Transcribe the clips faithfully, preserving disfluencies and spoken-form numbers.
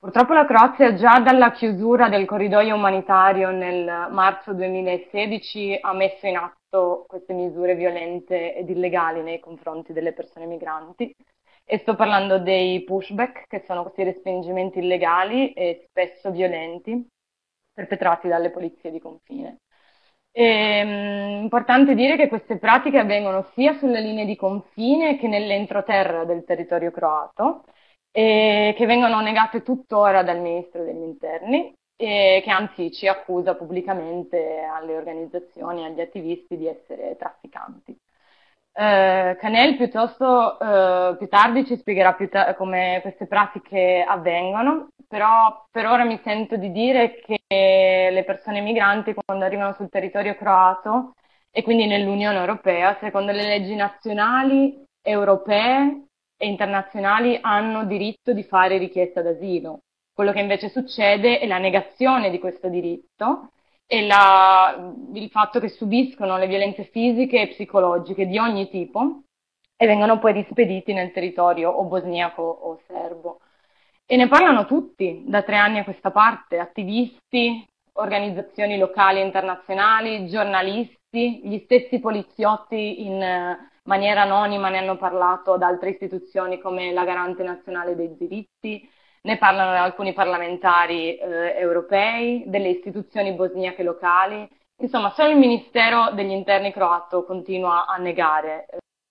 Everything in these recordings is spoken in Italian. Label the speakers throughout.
Speaker 1: Purtroppo la Croazia già dalla chiusura del corridoio umanitario nel marzo duemilasedici ha messo in atto queste misure violente ed illegali nei confronti delle persone migranti e sto parlando dei pushback, che sono questi respingimenti illegali e spesso violenti perpetrati dalle polizie di confine. È importante dire che queste pratiche avvengono sia sulle linee di confine che nell'entroterra del territorio croato e che vengono negate tuttora dal Ministro degli Interni e che anzi ci accusa pubblicamente alle organizzazioni e agli attivisti di essere trafficanti. Eh, Canel piuttosto eh, più tardi ci spiegherà più ta- come queste pratiche avvengono, però per ora mi sento di dire che le persone migranti quando arrivano sul territorio croato e quindi nell'Unione Europea, secondo le leggi nazionali, europee e internazionali, hanno diritto di fare richiesta d'asilo. Quello che invece succede è la negazione di questo diritto e la- il fatto che subiscono le violenze fisiche e psicologiche di ogni tipo e vengono poi rispediti nel territorio o bosniaco o serbo. E ne parlano tutti da tre anni a questa parte, attivisti, organizzazioni locali e internazionali, giornalisti, gli stessi poliziotti in eh, maniera anonima ne hanno parlato ad altre istituzioni come la Garante Nazionale dei Diritti, ne parlano alcuni parlamentari eh, europei, delle istituzioni bosniache locali. Insomma, solo il Ministero degli Interni croato continua a negare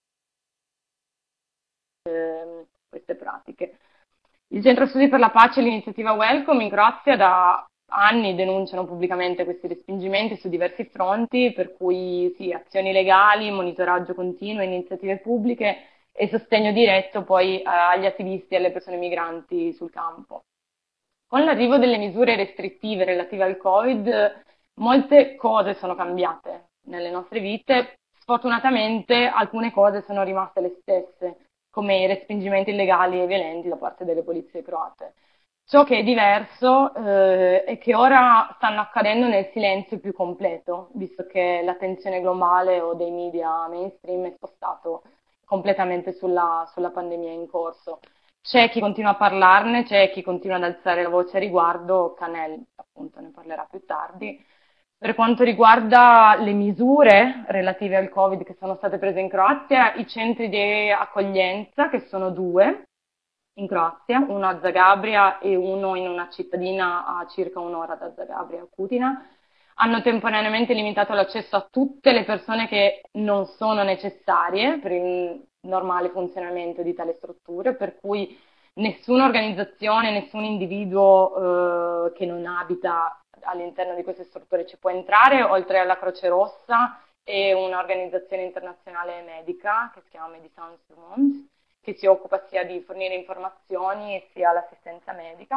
Speaker 1: eh, queste pratiche. Il Centro Studi per la Pace e l'iniziativa Welcome in Croazia da anni denunciano pubblicamente questi respingimenti su diversi fronti, per cui sì, azioni legali, monitoraggio continuo, iniziative pubbliche e sostegno diretto poi eh, agli attivisti e alle persone migranti sul campo. Con l'arrivo delle misure restrittive relative al Covid, molte cose sono cambiate nelle nostre vite. Sfortunatamente alcune cose sono rimaste le stesse, come i respingimenti illegali e violenti da parte delle polizie croate. Ciò che è diverso eh, è che ora stanno accadendo nel silenzio più completo, visto che l'attenzione globale o dei media mainstream è spostato completamente sulla, sulla pandemia in corso. C'è chi continua a parlarne, c'è chi continua ad alzare la voce a riguardo, Canel appunto ne parlerà più tardi. Per quanto riguarda le misure relative al Covid che sono state prese in Croazia, i centri di accoglienza, che sono due in Croazia, uno a Zagabria e uno in una cittadina a circa un'ora da Zagabria, Kutina, hanno temporaneamente limitato l'accesso a tutte le persone che non sono necessarie per il normale funzionamento di tale strutture, per cui nessuna organizzazione, nessun individuo eh, che non abita all'interno di queste strutture ci può entrare, oltre alla Croce Rossa e un'organizzazione internazionale medica che si chiama Médecins du Monde, che si occupa sia di fornire informazioni sia l'assistenza medica.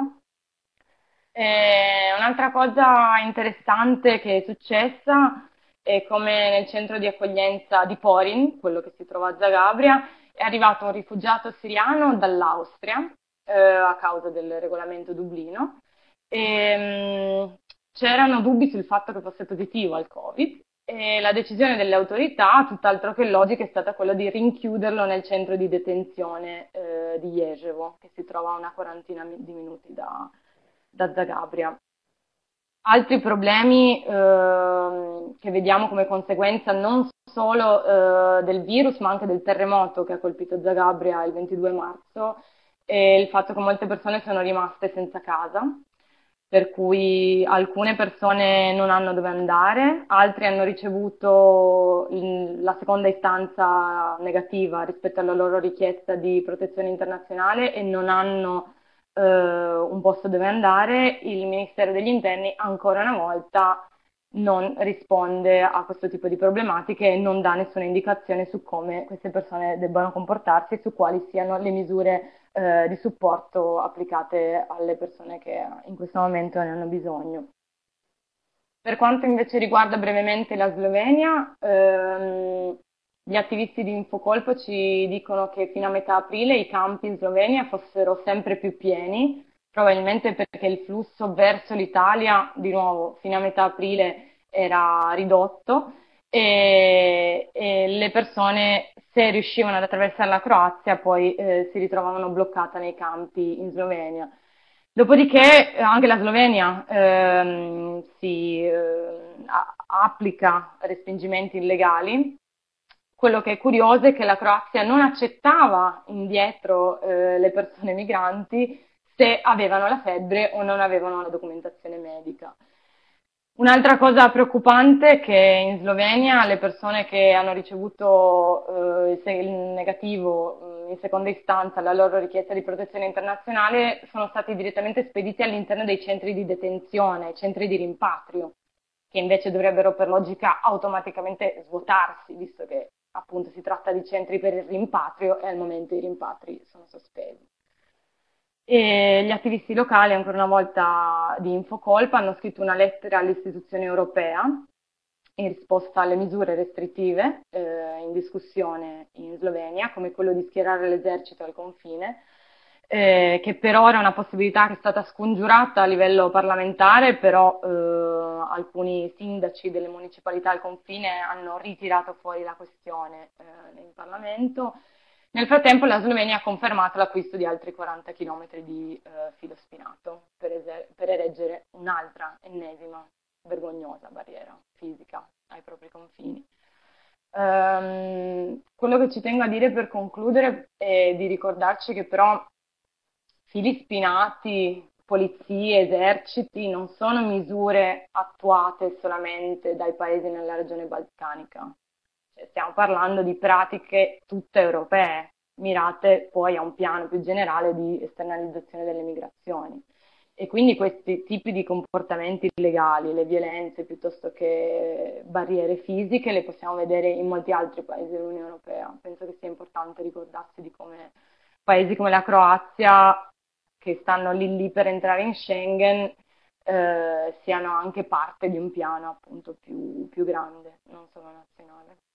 Speaker 1: E un'altra cosa interessante che è successa è come nel centro di accoglienza di Porin, quello che si trova a Zagabria, è arrivato un rifugiato siriano dall'Austria eh, a causa del regolamento Dublino e mh, c'erano dubbi sul fatto che fosse positivo al Covid e la decisione delle autorità, tutt'altro che logica, è stata quella di rinchiuderlo nel centro di detenzione eh, di Ježevo, che si trova a una quarantina di minuti da, da Zagabria. Altri problemi ehm, che vediamo come conseguenza non solo eh, del virus, ma anche del terremoto che ha colpito Zagabria il ventidue marzo, è il fatto che molte persone sono rimaste senza casa, per cui alcune persone non hanno dove andare, altri hanno ricevuto il- la seconda istanza negativa rispetto alla loro richiesta di protezione internazionale e non hanno eh, un posto dove andare. Il Ministero degli Interni ancora una volta non risponde a questo tipo di problematiche e non dà nessuna indicazione su come queste persone debbano comportarsi e su quali siano le misure eh, di supporto applicate alle persone che in questo momento ne hanno bisogno. Per quanto invece riguarda brevemente la Slovenia, ehm, gli attivisti di Infocolpo ci dicono che fino a metà aprile i campi in Slovenia fossero sempre più pieni, probabilmente perché il flusso verso l'Italia, di nuovo, fino a metà aprile era ridotto e, e le persone, se riuscivano ad attraversare la Croazia, poi eh, si ritrovavano bloccate nei campi in Slovenia. Dopodiché eh, anche la Slovenia ehm, si eh, a- applica respingimenti illegali. Quello che è curioso è che la Croazia non accettava indietro eh, le persone migranti se avevano la febbre o non avevano la documentazione medica. Un'altra cosa preoccupante è che in Slovenia le persone che hanno ricevuto eh, il, se- il negativo eh, in seconda istanza alla loro richiesta di protezione internazionale sono stati direttamente spediti all'interno dei centri di detenzione, centri di rimpatrio, che invece dovrebbero per logica automaticamente svuotarsi, visto che appunto si tratta di centri per il rimpatrio e al momento i rimpatri sono sospesi. E gli attivisti locali, ancora una volta di Infocolpa, hanno scritto una lettera all'istituzione europea in risposta alle misure restrittive eh, in discussione in Slovenia, come quello di schierare l'esercito al confine, eh, che per ora è una possibilità che è stata scongiurata a livello parlamentare, però eh, alcuni sindaci delle municipalità al confine hanno ritirato fuori la questione eh, in Parlamento. Nel frattempo la Slovenia ha confermato l'acquisto di altri quaranta chilometri di eh, filo spinato per, eser- per ereggere un'altra ennesima vergognosa barriera fisica ai propri confini. Ehm, quello che ci tengo a dire per concludere è di ricordarci che però fili spinati, polizie, eserciti non sono misure attuate solamente dai paesi nella regione balcanica. Cioè, stiamo parlando di pratiche tutte europee, mirate poi a un piano più generale di esternalizzazione delle migrazioni. E quindi questi tipi di comportamenti illegali, le violenze piuttosto che barriere fisiche, le possiamo vedere in molti altri paesi dell'Unione Europea. Penso che sia importante ricordarsi di come paesi come la Croazia, che stanno lì lì per entrare in Schengen, eh, siano anche parte di un piano appunto più, più grande, non solo nazionale.